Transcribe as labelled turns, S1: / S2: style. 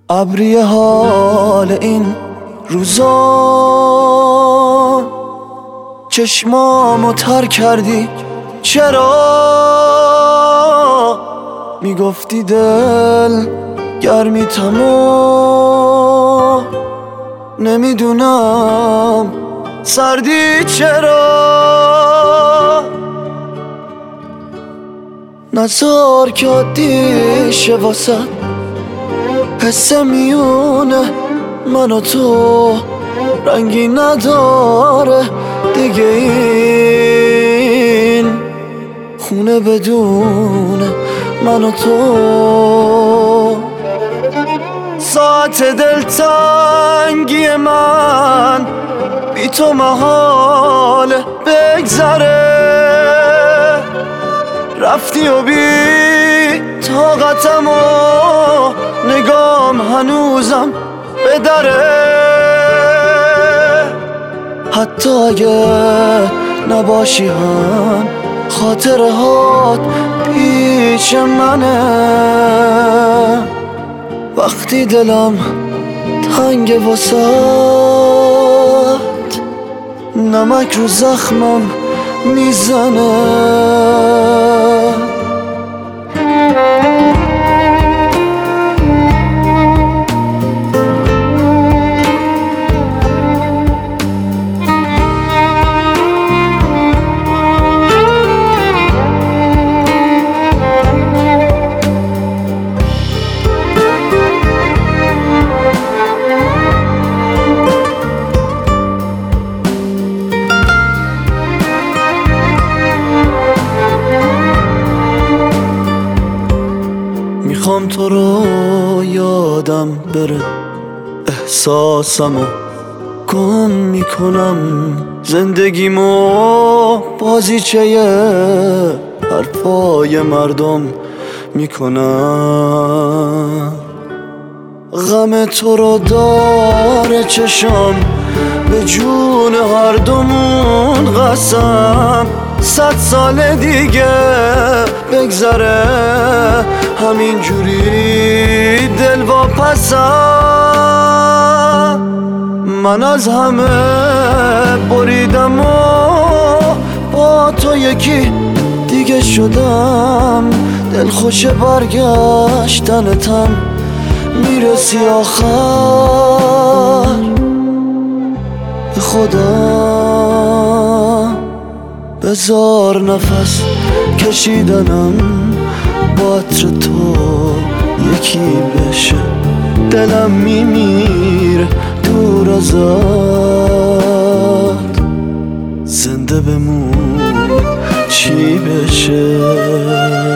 S1: ابری حال این روزا، چشمامو تر کردی چرا؟ میگفتی دل گرمی تمام، نمیدونم سردی چرا. نزار که عادی شه واسه حس میونه من و تو، رنگی نداره دیگه این خونه بدون من و تو. ساعت دلتنگی من بی تو محاله بگذره، رفتی و بی طاقتم و نگام هنوزم به دره. حتی اگه نباشی هم خاطرهات پیش منه، وقتی دلم تنگ واسط نمک رو زخمم میزنه. میخوام تو رو یادم بره، احساسمو گم میکنم، زندگیمو بازیچه حرفای مردم میکنم. غم تو رو داره چشم به جون هر دومون قسم، 100 سال دیگه بگذره همین جوری دل واپسم. من از همه بریدم و با تو یکی دیگه شدم، دل خوش برگشتنتم، میرسی آخر به خودم. بذار نفس کشیدنم با عطر تو یکی بشه، دلم میمیره دور ازت، زنده بمون چی بشه.